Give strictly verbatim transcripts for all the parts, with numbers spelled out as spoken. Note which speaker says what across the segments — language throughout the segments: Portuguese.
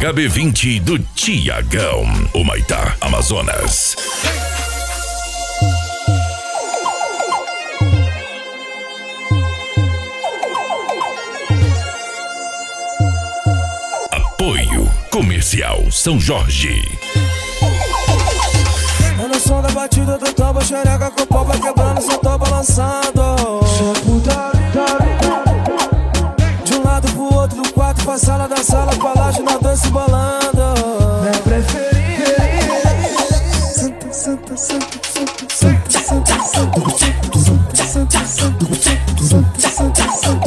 Speaker 1: H B vinte do Tiagão, Humaitá, Amazonas. Apoio Comercial São Jorge.
Speaker 2: É no som da batida do toba, xereca com o pau vai quebrando, só tô balançando. De um lado pro outro do quarto, pra sala da sala, pra laje na dança balando. É preferir. Santa, santa, santa, santa, santa, santa, santa, santa, santa,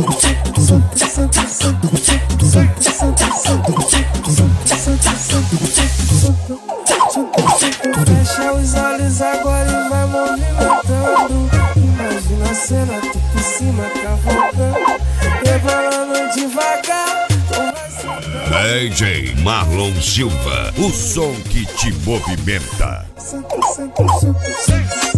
Speaker 2: fecha os olhos agora e vai movimentando. Imagina a cena, tu por cima cavalcando, rebolando devagar.
Speaker 3: D J Marlon Silva, o som que te movimenta.
Speaker 2: Santa, santa, santa, santa.